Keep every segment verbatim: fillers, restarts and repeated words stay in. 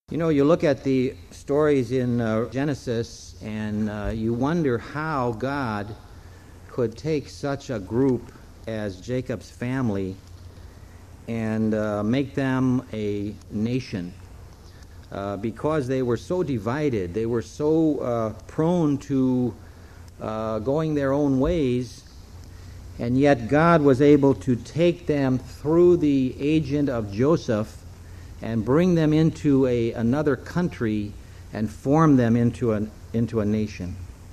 You know, you look at the stories in uh, Genesis and uh, you wonder how God could take such a group as Jacob's family and uh, make them a nation uh, because they were so divided. They were so uh, prone to uh, going their own ways, and yet God was able to take them through the agent of Joseph and bring them into a another country and form them into a, into a nation.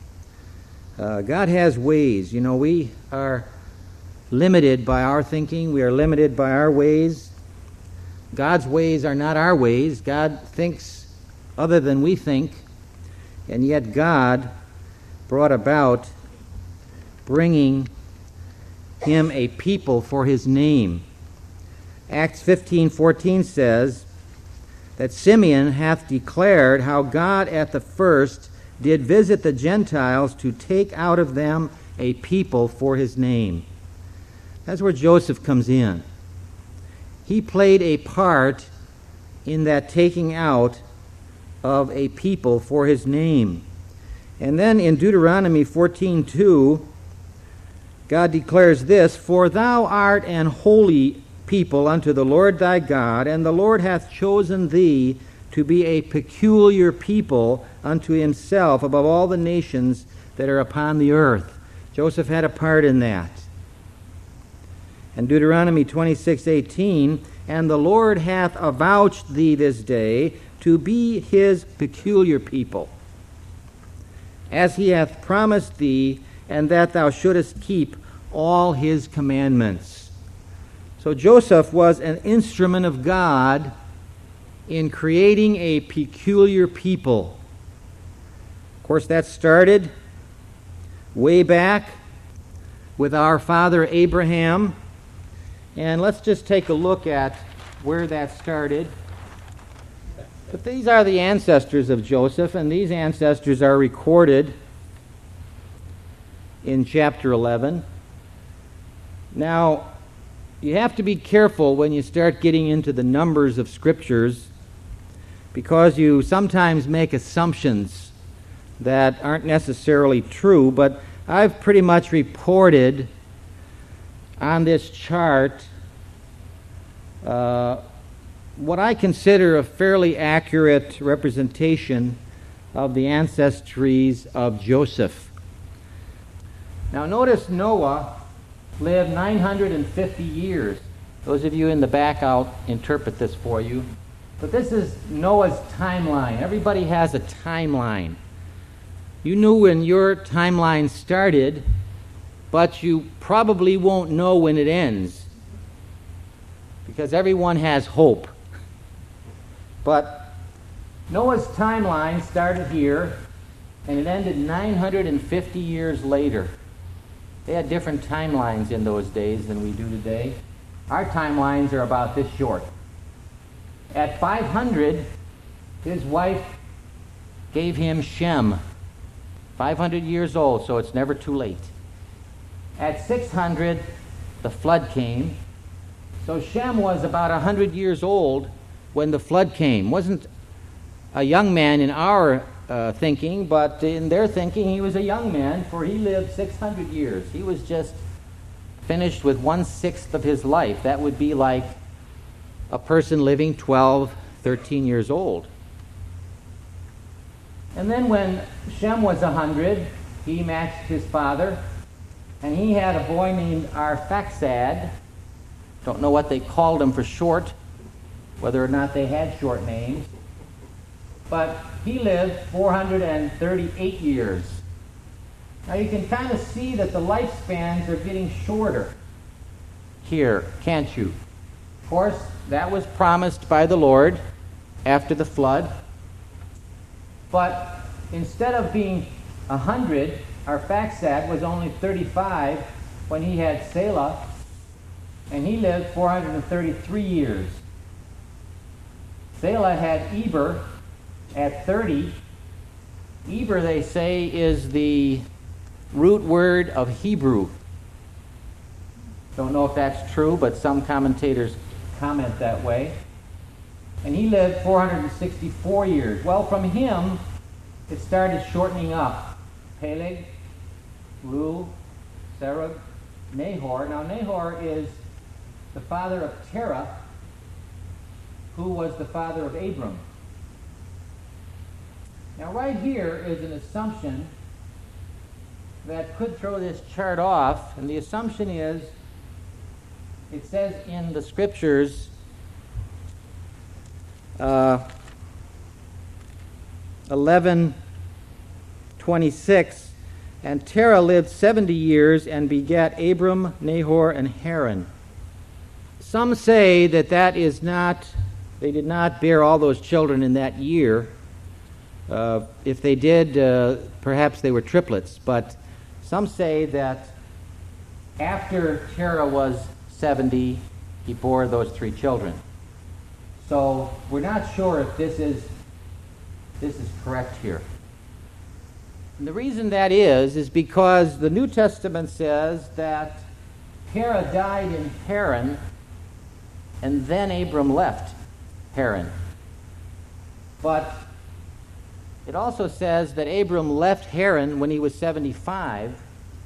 Uh, God has ways. You know, we are limited by our thinking. We are limited by our ways. God's ways are not our ways. God thinks other than we think, and yet God brought about bringing him a people for his name. Acts fifteen fourteen says that Simeon hath declared how God at the first did visit the Gentiles to take out of them a people for his name. That's where Joseph comes in. He played a part in that taking out of a people for his name. And then in Deuteronomy fourteen two, God declares this, "For thou art an holy people unto the Lord thy God, and the Lord hath chosen thee to be a peculiar people unto himself above all the nations that are upon the earth." Joseph had a part in that. And Deuteronomy twenty-six eighteen, "And the Lord hath avouched thee this day to be his peculiar people, as he hath promised thee, and that thou shouldest keep all his commandments." So Joseph was an instrument of God in creating a peculiar people. Of course, that started way back with our father Abraham. And let's just take a look at where that started. But these are the ancestors of Joseph, and these ancestors are recorded in chapter eleven. Now, you have to be careful when you start getting into the numbers of scriptures, because you sometimes make assumptions that aren't necessarily true, but I've pretty much reported on this chart uh, what I consider a fairly accurate representation of the ancestries of Joseph. Now notice Noah lived nine hundred fifty years. Those of you in the back, I'll interpret this for you. But this is Noah's timeline. Everybody has a timeline. You knew when your timeline started, but you probably won't know when it ends, because everyone has hope. But Noah's timeline started here, and it ended nine hundred fifty years later. They had different timelines in those days than we do today. Our timelines are about this short. At five hundred, his wife gave him Shem. five hundred years old, so it's never too late. At six hundred, the flood came. So Shem was about one hundred years old when the flood came. Wasn't a young man in our Uh, thinking, but in their thinking he was a young man, for he lived six hundred years. He was just finished with one-sixth of his life. That would be like a person living twelve, thirteen years old. And then when Shem was one hundred, he matched his father, and he had a boy named Arphaxad. Don't know what they called him for short, whether or not they had short names. But he lived four hundred thirty-eight years. Now you can kind of see that the lifespans are getting shorter here, can't you? Of course, that was promised by the Lord after the flood. But instead of being one hundred, Arphaxad was only thirty-five when he had Selah, and he lived four hundred thirty-three years. Selah had Eber at thirty. Eber, they say, is the root word of Hebrew. Don't know if that's true, but some commentators comment that way. and he lived four hundred sixty-four years. Well, from him, it started shortening up. Peleg, Reu, Serug, Nahor. Now, Nahor is the father of Terah, who was the father of Abram. Now, right here is an assumption that could throw this chart off, and the assumption is, it says in the scriptures, uh, eleven twenty-six, and Terah lived seventy years and begat Abram, Nahor, and Haran. Some say that that is not, they did not bear all those children in that year. Uh, if they did, uh, perhaps they were triplets, but some say that after Terah was seventy, he bore those three children. So we're not sure if this is this is correct here. And the reason that is, is because the New Testament says that Terah died in Haran, and then Abram left Haran. But it also says that Abram left Haran when he was seventy-five,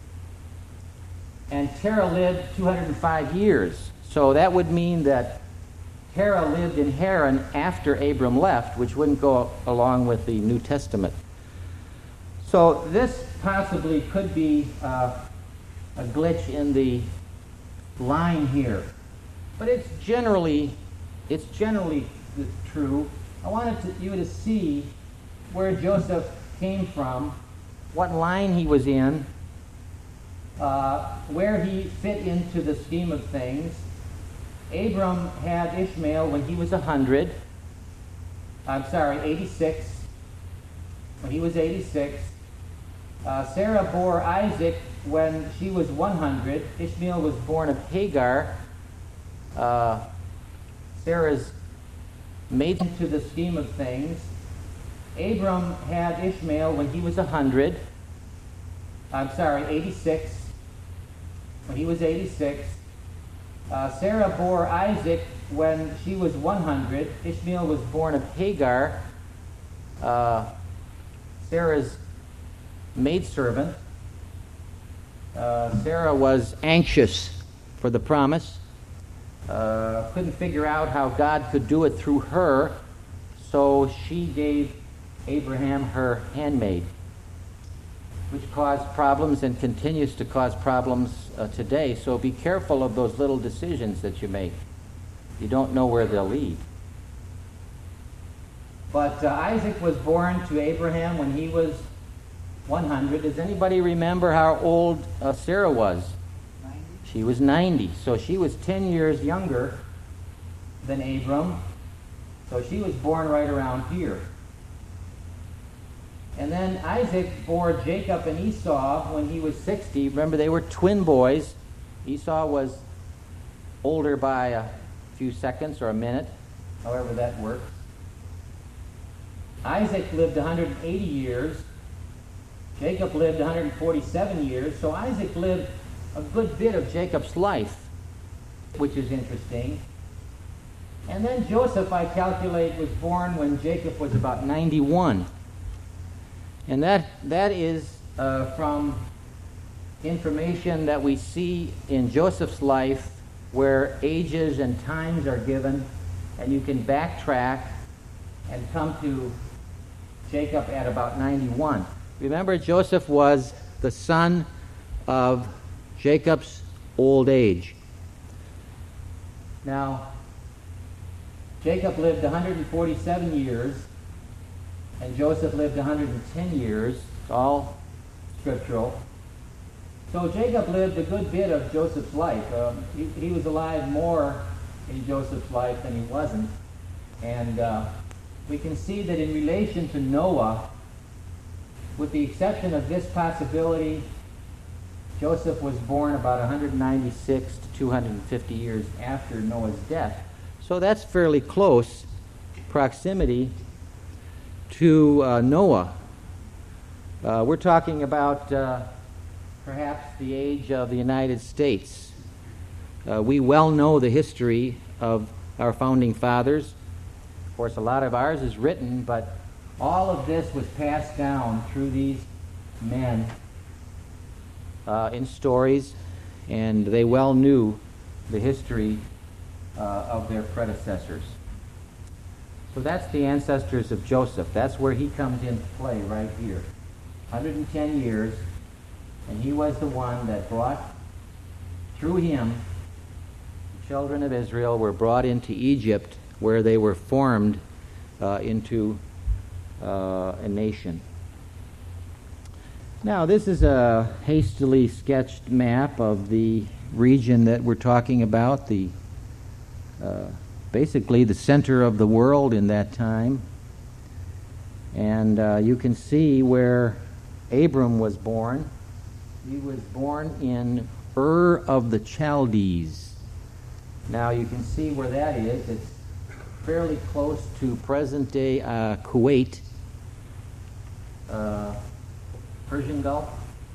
and Terah lived two hundred five years. So that would mean that Terah lived in Haran after Abram left, which wouldn't go along with the New Testament. So this possibly could be uh, a glitch in the line here. But it's generally, it's generally true. I wanted to, you to see where Joseph came from, what line he was in, uh, where he fit into the scheme of things. Abram had Ishmael when he was one hundred. I'm sorry, eighty-six. When he was eighty-six. Uh, Sarah bore Isaac when she was one hundred. Ishmael was born of Hagar. Uh, Sarah's maid into the scheme of things. Abram had Ishmael when he was one hundred. I'm sorry, eighty-six. When he was eighty-six. Uh, Sarah bore Isaac when she was one hundred. Ishmael was born of Hagar, uh, Sarah's maidservant. Uh, Sarah was anxious for the promise. Uh, couldn't figure out how God could do it through her, so she gave Abraham her handmaid, which caused problems and continues to cause problems uh, today. So be careful of those little decisions that you make. You don't know where they'll lead. But uh, Isaac was born to Abraham when he was one hundred. Does anybody remember how old uh, Sarah was? ninety. She was ninety. So she was ten years younger than Abram. So she was born right around here. And then Isaac bore Jacob and Esau when he was sixty. Remember, they were twin boys. Esau was older by a few seconds or a minute, however that works. Isaac lived one hundred eighty years. Jacob lived one hundred forty-seven years. So Isaac lived a good bit of Jacob's life, which is interesting. And then Joseph, I calculate, was born when Jacob was about ninety-one. And that that is uh, from information that we see in Joseph's life, where ages and times are given, and you can backtrack and come to Jacob at about ninety-one. Remember, Joseph was the son of Jacob's old age. Now, Jacob lived one hundred forty-seven years, and Joseph lived one hundred ten years. It's all scriptural. So Jacob lived a good bit of Joseph's life. Um, he, he was alive more in Joseph's life than he wasn't. And uh, we can see that in relation to Noah, with the exception of this possibility, Joseph was born about one hundred ninety-six to two hundred fifty years after Noah's death. So that's fairly close proximity to uh, Noah. Uh, we're talking about uh, perhaps the age of the United States. Uh, we well know the history of our founding fathers. course, a lot of ours is written, but all of this was passed down through these men uh, in stories, and they well knew the history uh, of their predecessors. So that's the ancestors of Joseph. That's where he comes into play right here. one hundred ten years, and he was the one that brought, through him, the children of Israel were brought into Egypt, where they were formed uh, into uh, a nation. Now, this is a hastily sketched map of the region that we're talking about, the uh, basically the center of the world in that time. And uh, you can see where Abram was born. He was born in Ur of the Chaldees. Now you can see where that is. It's fairly close to present-day uh, Kuwait, uh, Persian Gulf,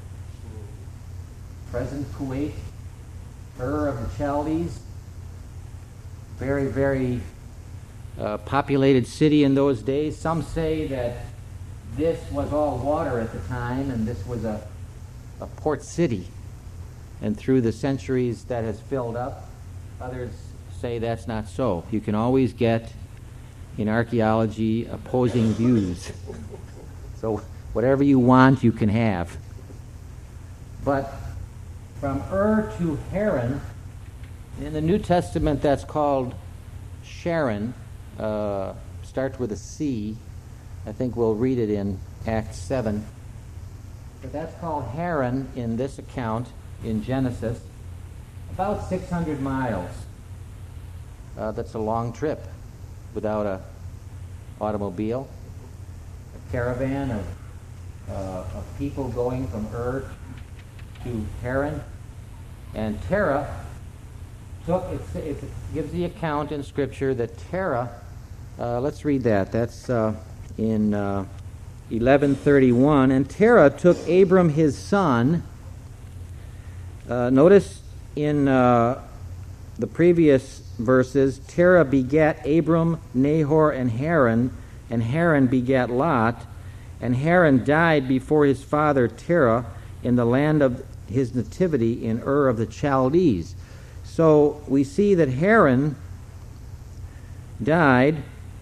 present Kuwait, Ur of the Chaldees. Very, very uh, populated city in those days. Some say that this was all water at the time, and this was a, a port city. And through the centuries that has filled up. Others say that's not so. You can always get, in archaeology, opposing views. So whatever you want, you can have. But from Ur to Haran, in the New Testament that's called Sharon, uh, starts with a C. I think we'll read it in Acts seven. But that's called Haran in this account in Genesis. About six hundred miles. Uh, that's a long trip without a automobile. A caravan of, uh, of people going from Ur to Haran. And Terah took, it, it gives the account in Scripture that Terah, uh, let's read that. That's uh, in uh, eleven thirty-one. And Terah took Abram his son. Uh, notice in uh, the previous verses, Terah begat Abram, Nahor, and Haran, and Haran begat Lot, and Haran died before his father Terah in the land of his nativity in Ur of the Chaldees. So we see that Haran died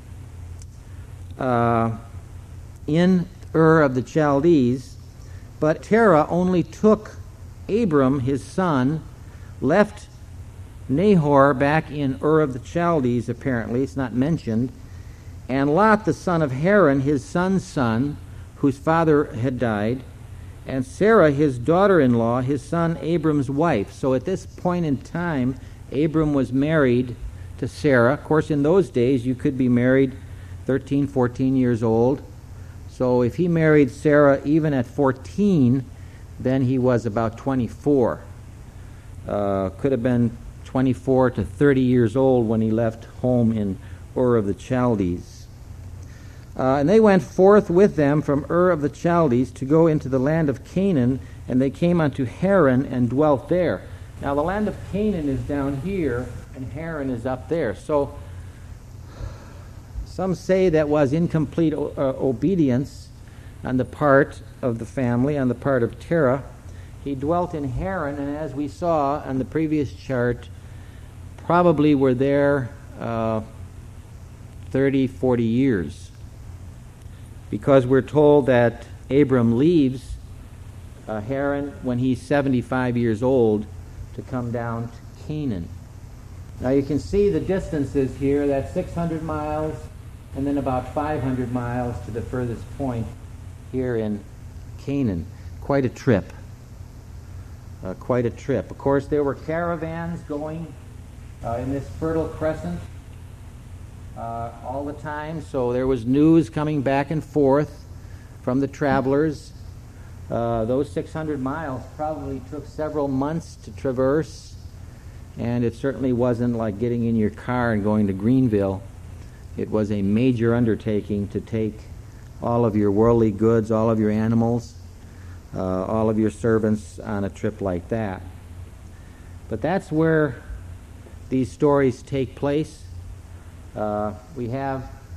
uh, in Ur of the Chaldees, but Terah only took Abram, his son, left Nahor back in Ur of the Chaldees, apparently, it's not mentioned, and Lot, the son of Haran, his son's son, whose father had died, and Sarah, his daughter-in-law, his son Abram's wife. So at this point in time, Abram was married to Sarah. Of course, in those days, you could be married thirteen, fourteen years old. So if he married Sarah even at fourteen, then he was about twenty-four. Uh, could have been twenty-four to thirty years old when he left home in Ur of the Chaldees. Uh, and they went forth with them from Ur of the Chaldees to go into the land of Canaan, and they came unto Haran and dwelt there. Now the land of Canaan is down here, and Haran is up there. So some say that was incomplete uh, obedience on the part of the family, on the part of Terah. He dwelt in Haran, and as we saw on the previous chart, probably were there uh, thirty, forty years. Because we're told that Abram leaves uh, Haran when he's seventy-five years old to come down to Canaan. Now you can see the distances here. That's six hundred miles, and then about five hundred miles to the furthest point here in Canaan. Quite a trip. Uh, quite a trip. Of course, there were caravans going uh, in this Fertile Crescent uh, all the time, so there was news coming back and forth from the travelers. Uh, those six hundred miles probably took several months to traverse, and it certainly wasn't like getting in your car and going to Greenville. It was a major undertaking to take all of your worldly goods, all of your animals, uh, all of your servants on a trip like that. But that's where these stories take place. Uh, we have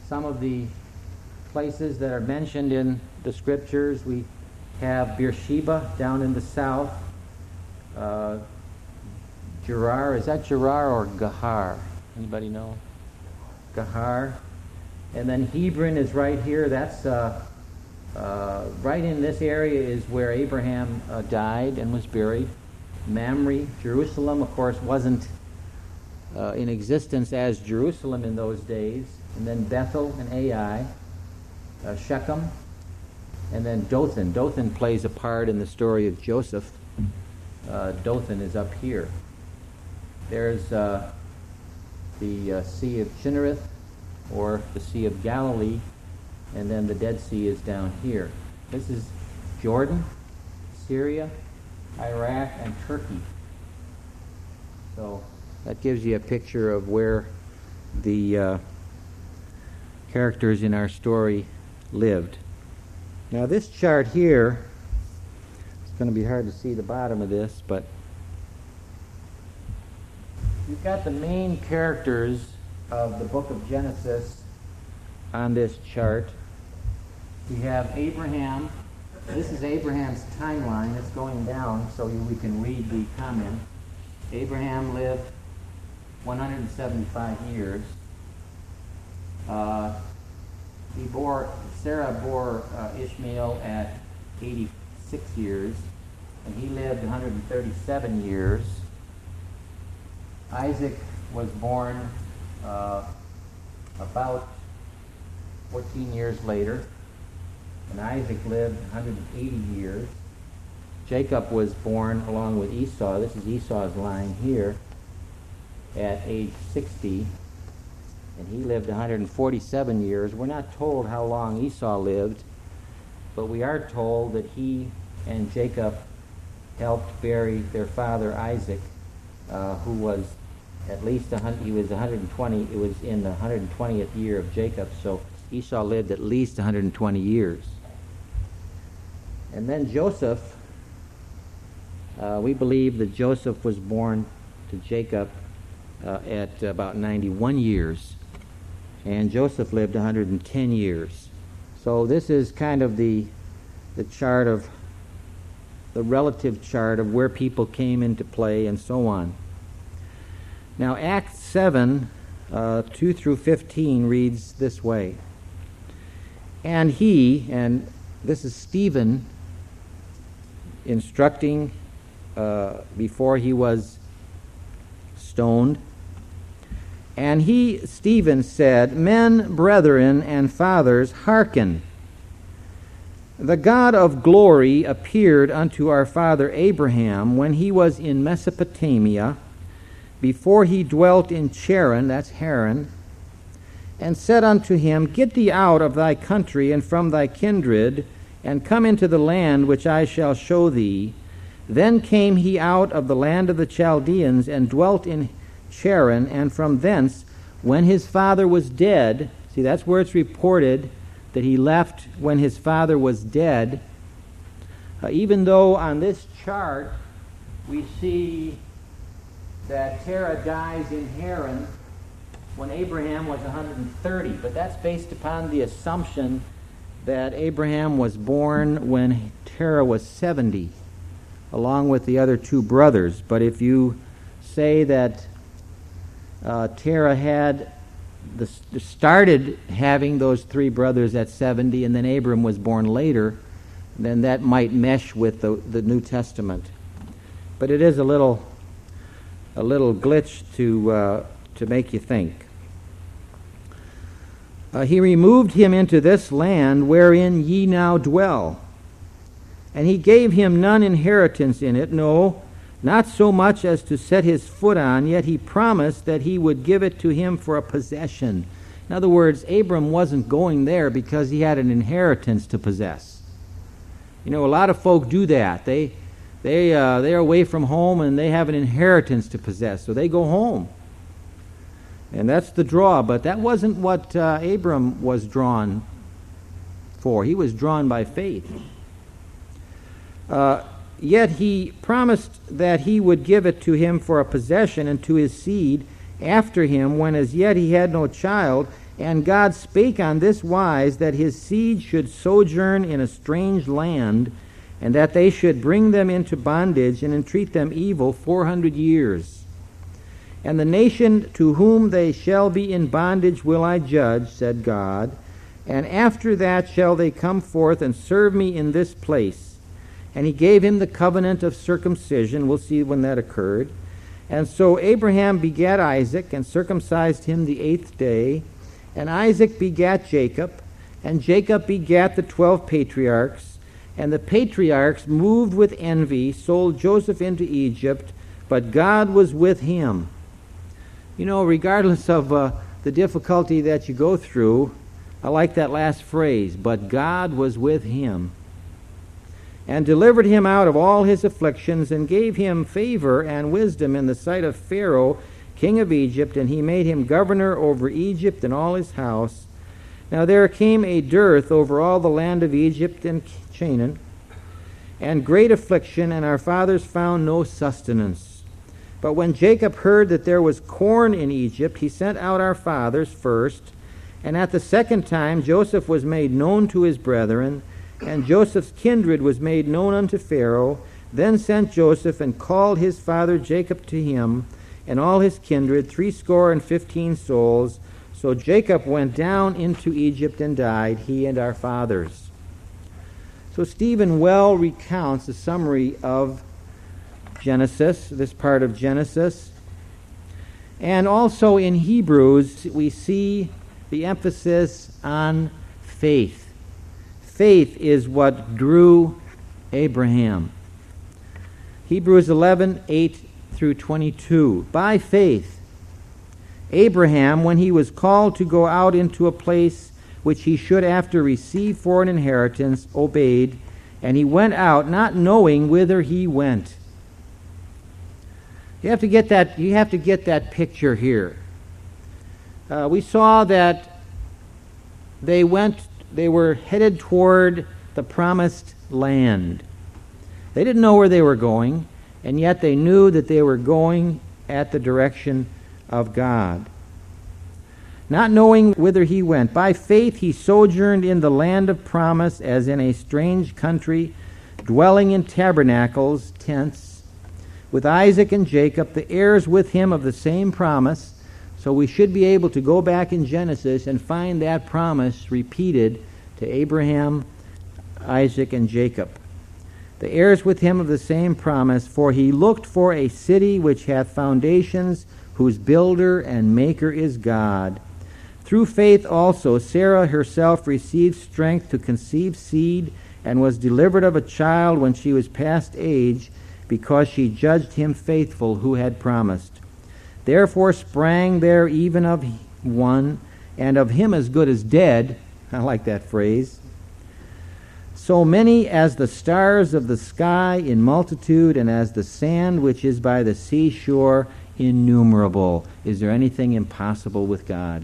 some of the places that are mentioned in the scriptures. We have Beersheba down in the south. Uh, Gerar, is that Gerar or Gahar? Anybody know? Gahar. And then Hebron is right here. That's uh, uh, right in this area is where Abraham uh, died and was buried. Mamre, Jerusalem, of course, wasn't uh, in existence as Jerusalem in those days. And then Bethel and Ai, uh, Shechem, and then Dothan. Dothan plays a part in the story of Joseph. Uh, Dothan is up here. There's uh, the uh, Sea of Chinnereth, or the Sea of Galilee, and then the Dead Sea is down here. This is Jordan, Syria, Iraq, and Turkey. So that gives you a picture of where the uh, characters in our story lived. Now this chart here, it's going to be hard to see the bottom of this, but you've got the main characters of the book of Genesis on this chart. We have Abraham. This is Abraham's timeline. It's going down so we can read the comment. Abraham lived one hundred seventy-five years. Uh, he bore, Sarah bore uh, Ishmael at eighty-six years, and he lived one hundred thirty-seven years. Isaac was born uh, about fourteen years later, and Isaac lived one hundred eighty years. Jacob was born along with Esau. This is Esau's line here at age sixty, and he lived one hundred forty-seven years. We're not told how long Esau lived, but we are told that he and Jacob helped bury their father Isaac, uh, who was at least one hundred, he was one hundred twenty. It was in the one hundred twentieth year of Jacob, so Esau lived at least one hundred twenty years. And then Joseph, uh, we believe that Joseph was born to Jacob uh, at about ninety-one years, and Joseph lived one hundred ten years. So this is kind of the the chart of the relative chart of where people came into play and so on. Now, Acts seven, uh, two through fifteen reads this way. And he, and this is Stephen instructing uh, before he was stoned. And he, Stephen, said, Men, brethren, and fathers, hearken. The God of glory appeared unto our father Abraham when he was in Mesopotamia, before he dwelt in Charan, that's Haran, and said unto him, Get thee out of thy country and from thy kindred, and come into the land which I shall show thee. Then came he out of the land of the Chaldeans, and dwelt in Charan, and from thence, when his father was dead, see, that's where it's reported that he left when his father was dead. Uh, even though on this chart we see that Terah dies in Haran when Abraham was one hundred thirty, but that's based upon the assumption that Abraham was born when Terah was seventy, along with the other two brothers. But if you say that uh, Terah had the, started having those three brothers at seventy, and then Abram was born later, then that might mesh with the, the New Testament. But it is a little a little glitch to uh, to make you think. Uh, he removed him into this land wherein ye now dwell, and he gave him none inheritance in it, no, not so much as to set his foot on, yet he promised that he would give it to him for a possession. In other words, Abram wasn't going there because he had an inheritance to possess. You know, a lot of folk do that. They They, uh, they're away from home and they have an inheritance to possess, so they go home. And that's the draw, but that wasn't what uh, Abram was drawn for. He was drawn by faith. Uh, yet he promised that he would give it to him for a possession and to his seed after him, when as yet he had no child, And God spake on this wise, that his seed should sojourn in a strange land, and that they should bring them into bondage, and entreat them evil four hundred years. And the nation to whom they shall be in bondage will I judge, said God, and after that shall they come forth and serve me in this place. And he gave him the covenant of circumcision. We'll see when that occurred. And so Abraham begat Isaac, and circumcised him the eighth day. And Isaac begat Jacob, and Jacob begat the twelve patriarchs. And the patriarchs, moved with envy, sold Joseph into Egypt, but God was with him. You know, regardless of uh, the difficulty that you go through, I like that last phrase, but God was with him, and delivered him out of all his afflictions, and gave him favor and wisdom in the sight of Pharaoh, king of Egypt, and he made him governor over Egypt and all his house. Now there came a dearth over all the land of Egypt and Canaan, and great affliction, and our fathers found no sustenance. But when Jacob heard that there was corn in Egypt, he sent out our fathers first, and at the second time Joseph was made known to his brethren, and Joseph's kindred was made known unto Pharaoh. Then sent Joseph, and called his father Jacob to him, and all his kindred, threescore and fifteen souls. So Jacob went down into Egypt and died, he and our fathers. So Stephen well recounts a summary of Genesis, this part of Genesis. And also in Hebrews, we see the emphasis on faith. Faith is what drew Abraham. Hebrews eleven, eight through twenty-two. By faith, Abraham, when he was called to go out into a place which he should after receive for an inheritance, obeyed, and he went out, not knowing whither he went. You have to get that, you have to get that picture here. Uh, we saw that they went, they were headed toward the promised land. They didn't know where they were going, and yet they knew that they were going at the direction of God. Not knowing whither he went, by faith he sojourned in the land of promise as in a strange country, dwelling in tabernacles, tents, with Isaac and Jacob, the heirs with him of the same promise. So we should be able to go back in Genesis and find that promise repeated to Abraham, Isaac, and Jacob. The heirs with him of the same promise, for he looked for a city which hath foundations, whose builder and maker is God. Through faith also Sarah herself received strength to conceive seed, and was delivered of a child when she was past age, because she judged him faithful who had promised. Therefore sprang there even of one, and of him as good as dead. I like that phrase. So many as the stars of the sky in multitude, and as the sand which is by the seashore innumerable. Is there anything impossible with God?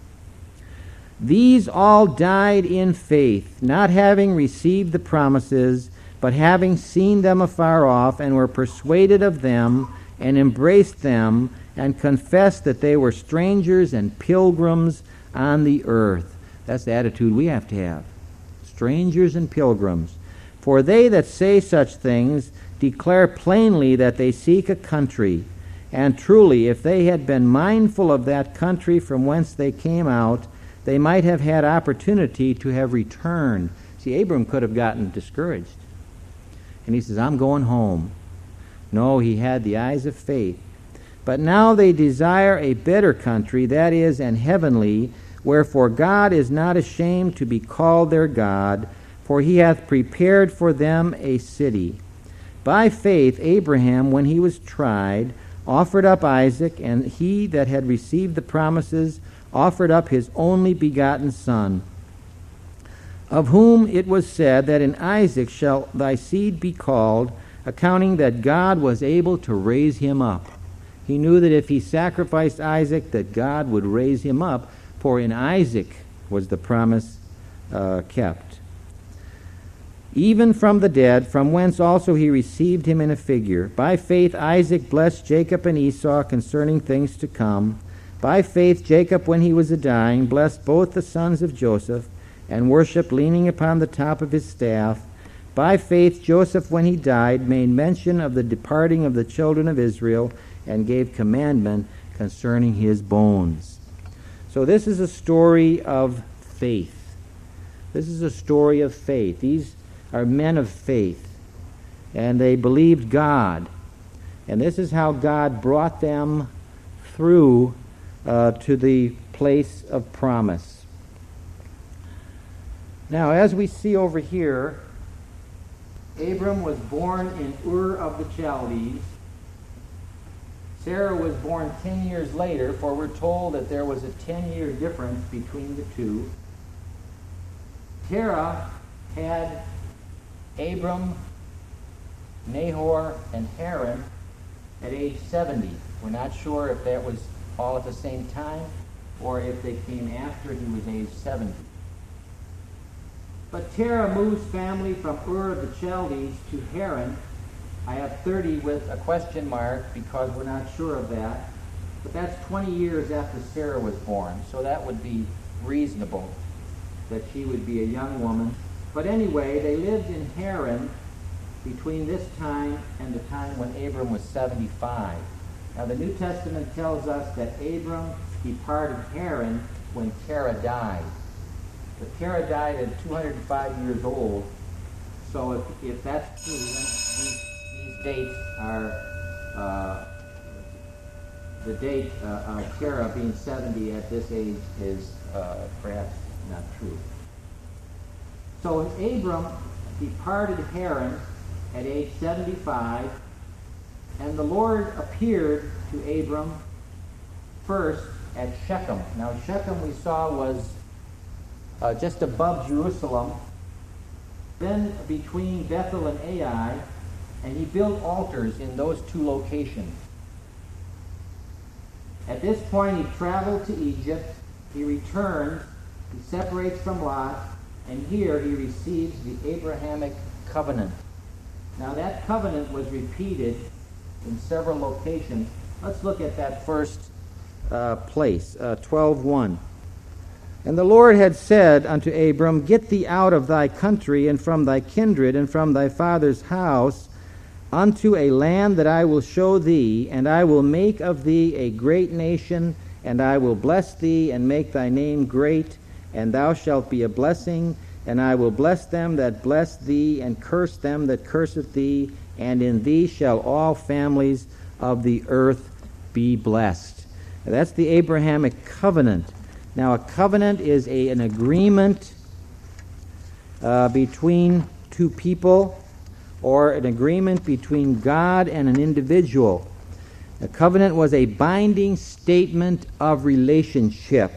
These all died in faith, not having received the promises, but having seen them afar off, and were persuaded of them, and embraced them, and confessed that they were strangers and pilgrims on the earth. That's the attitude we have to have. Strangers and pilgrims. For they that say such things declare plainly that they seek a country. And truly, if they had been mindful of that country from whence they came out, they might have had opportunity to have returned. See, Abram could have gotten discouraged. And he says, I'm going home. No, he had the eyes of faith. But now they desire a better country, that is, an heavenly, wherefore God is not ashamed to be called their God, for he hath prepared for them a city. By faith Abraham, when he was tried, offered up Isaac, and he that had received the promises offered up his only begotten son, of whom it was said that in Isaac shall thy seed be called, accounting that God was able to raise him up. He knew that if he sacrificed Isaac, that God would raise him up, for in Isaac was the promise uh, kept. Even from the dead, from whence also he received him in a figure. By faith Isaac blessed Jacob and Esau concerning things to come. By faith Jacob, when he was dying, blessed both the sons of Joseph, and worshipped leaning upon the top of his staff. By faith Joseph, when he died, made mention of the departing of the children of Israel, and gave commandment concerning his bones. So this is a story of faith. This is a story of faith. These are men of faith, and they believed God. And this is how God brought them through uh, to the place of promise. Now, as we see over here, Abram was born in Ur of the Chaldees. Sarah was born ten years later, for we're told that there was a ten-year difference between the two. Terah had Abram, Nahor, and Haran at age seventy. We're not sure if that was all at the same time or if they came after he was age seventy. But Terah moves family from Ur of the Chaldees to Haran. I have thirty with a question mark because we're not sure of that. But that's twenty years after Sarah was born, so that would be reasonable that she would be a young woman. But anyway, they lived in Haran between this time and the time when Abram was seventy-five. Now the New Testament tells us that Abram departed Haran when Terah died. But Terah died at two hundred five years old, so if, if that's true, then these, these dates are, uh, the date uh, of Terah being seventy at this age is uh, perhaps not true. So Abram departed Haran at age seventy-five, and the Lord appeared to Abram first at Shechem. Now Shechem, we saw, was uh, just above Jerusalem, then between Bethel and Ai, and he built altars in those two locations. At this point he traveled to Egypt, he returned, he separates from Lot, and here he receives the Abrahamic covenant. Now that covenant was repeated in several locations. Let's look at that first uh, place, uh, twelve one. And the Lord had said unto Abram, Get thee out of thy country, and from thy kindred, and from thy father's house, unto a land that I will show thee, and I will make of thee a great nation, and I will bless thee, and make thy name great, and thou shalt be a blessing, and I will bless them that bless thee, and curse them that curseth thee, and in thee shall all families of the earth be blessed. Now, that's the Abrahamic covenant. Now, a covenant is a, an agreement uh, between two people, or an agreement between God and an individual. A covenant was a binding statement of relationship.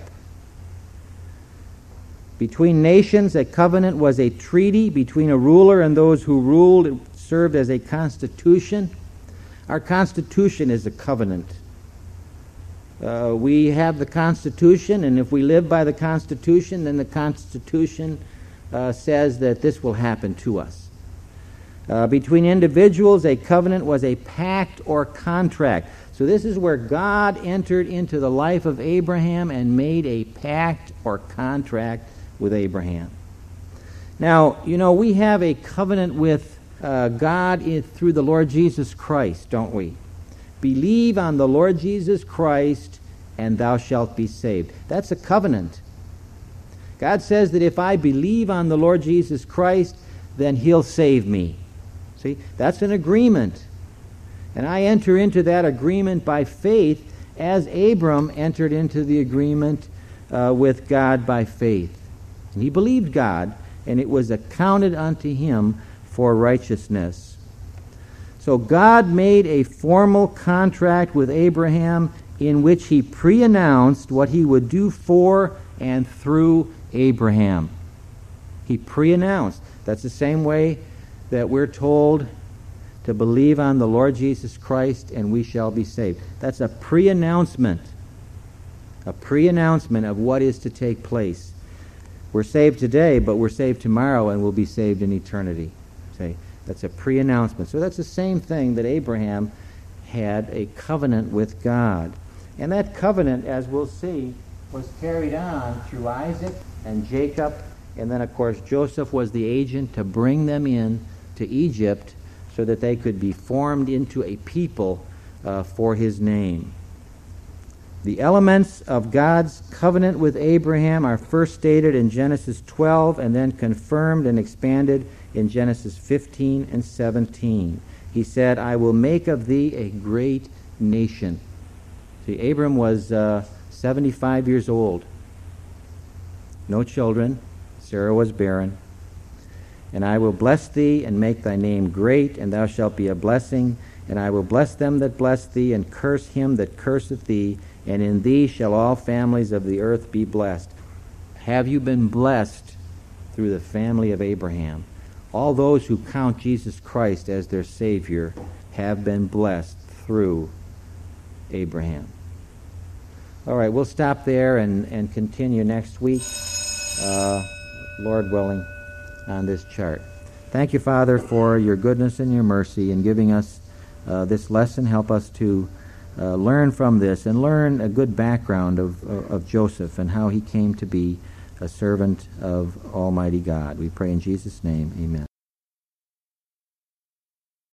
Between nations, a covenant was a treaty between a ruler and those who ruled. It served as a constitution. Our Constitution is a covenant. Uh, we have the Constitution, and if we live by the Constitution, then the Constitution uh, says that this will happen to us. Uh, between individuals, a covenant was a pact or contract. So this is where God entered into the life of Abraham and made a pact or contract with Abraham. Now, you know, we have a covenant with uh, God in, through the Lord Jesus Christ, don't we? Believe on the Lord Jesus Christ, and thou shalt be saved. That's a covenant. God says that if I believe on the Lord Jesus Christ, then He'll save me. See, that's an agreement. And I enter into that agreement by faith, as Abram entered into the agreement uh, with God by faith. And he believed God, and it was accounted unto him for righteousness. So God made a formal contract with Abraham in which he pre-announced what he would do for and through Abraham. He pre-announced. That's the same way that we're told to believe on the Lord Jesus Christ and we shall be saved. That's a pre-announcement. A pre-announcement of what is to take place. We're saved today, but we're saved tomorrow and we'll be saved in eternity. See? That's a pre-announcement. So that's the same thing that Abraham had a covenant with God. And that covenant, as we'll see, was carried on through Isaac and Jacob. And then, of course, Joseph was the agent to bring them in to Egypt so that they could be formed into a people uh, for his name. The elements of God's covenant with Abraham are first stated in Genesis twelve and then confirmed and expanded in Genesis fifteen and seventeen. He said, I will make of thee a great nation. See, Abram was uh, seventy-five years old. No children. Sarah was barren. And I will bless thee and make thy name great, and thou shalt be a blessing. And I will bless them that bless thee, and curse him that curseth thee. And in thee shall all families of the earth be blessed. Have you been blessed through the family of Abraham? All those who count Jesus Christ as their Savior have been blessed through Abraham. All right, we'll stop there and, and continue next week, uh, Lord willing, on this chart. Thank you, Father, for your goodness and your mercy in giving us uh, this lesson. Help us to uh, learn from this and learn a good background of, of, of Joseph and how he came to be a servant of Almighty God. We pray in Jesus' name, amen.